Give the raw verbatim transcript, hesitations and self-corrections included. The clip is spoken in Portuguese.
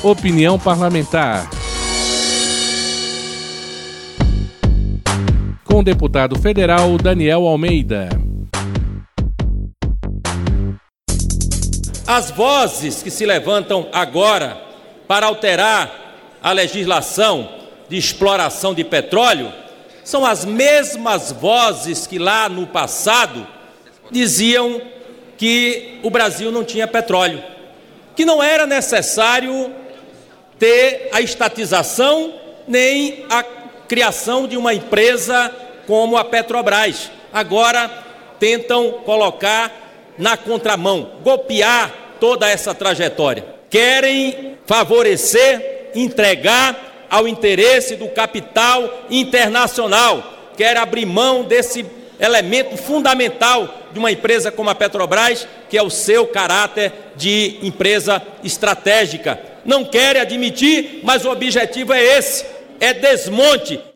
Opinião parlamentar. Com o deputado federal Daniel Almeida. As vozes que se levantam agora para alterar a legislação de exploração de petróleo são as mesmas vozes que lá no passado diziam que o Brasil não tinha petróleo, que não era necessário ter a estatização nem a criação de uma empresa como a Petrobras. Agora tentam colocar na contramão, golpear toda essa trajetória. Querem favorecer, entregar ao interesse do capital internacional. Querem abrir mão desse elemento fundamental de uma empresa como a Petrobras, que é o seu caráter de empresa estratégica. Não querem admitir, mas o objetivo é esse, é desmonte.